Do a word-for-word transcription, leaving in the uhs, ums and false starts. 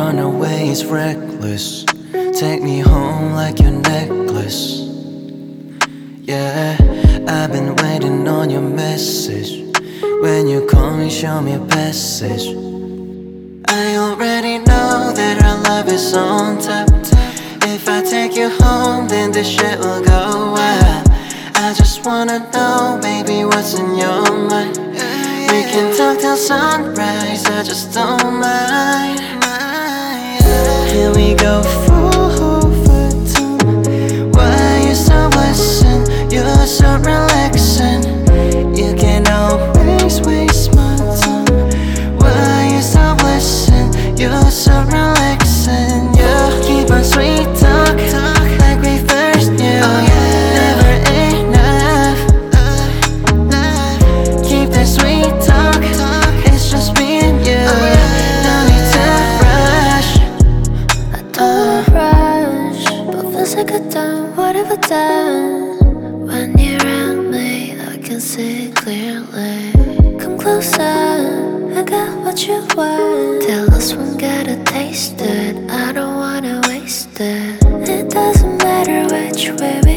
run away is reckless. Take me home like your necklace. Yeah, I've been waiting on your message. When you call me, show me a passage. I already know that our love is on top. If I take you home, then this shit will go wild. I just wanna know, baby, what's in your mind. We can talk till sunrise, I just don't mind. Here we go for two. Why you so blessing? You're so relaxing. You can always waste my time. Why you so blessing? You're so relaxing. You keep on sweet talk, talk like we first knew. Oh yeah, never enough. Keep that sweet talk, talk. It's just me and you. Oh yeah, no need to rush. I don't rush, but feels like a done, whatever done. When you're around me, I can see clearly. Come closer, I got what you want. Tell us one, gotta taste it. I don't wanna waste it. It doesn't matter which way we